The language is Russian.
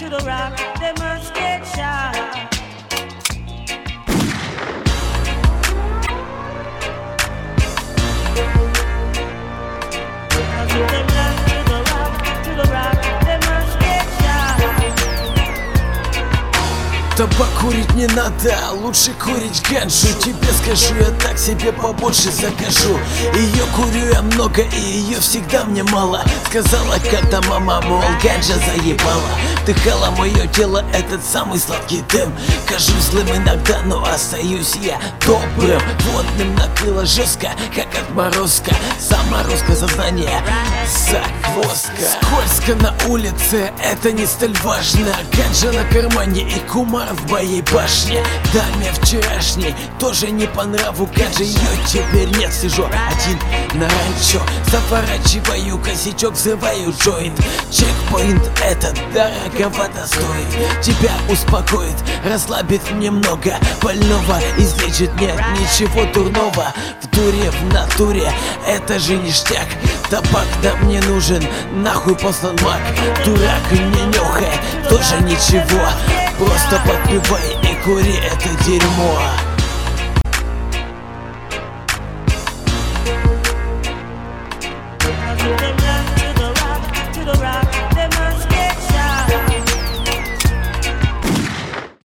to the rock, they must get shot. Табак курить не надо, лучше курить ганджу. Тебе скажу, я так себе побольше закажу. Ее курю я много, и ее всегда мне мало. Сказала как-то мама, мол, ганджа заебала. Вдыхала мое тело этот самый сладкий дым. Кажусь злым иногда, но остаюсь я добрым. Водным накрыло жестко, как отморозка. Заморозка сознания, загвоздка. Скользко на улице, это не столь важно. Ганджа на кармане и кумар в моей башне. Даме вчерашней тоже не по нраву ганджа. Ее теперь нет, сижу один на ранчо. Заворачиваю косячок, взрываю джойнт. Чекпоинт этот дороговато стоит. Тебя успокоит, расслабит немного. Больного излечит, нет ничего дурного. В дуре, в натуре, это же ништяк. Табак нам не нужен, нахуй послан маг. Дурак не нюхай, тоже ничего. Просто подпивай и кури это дерьмо.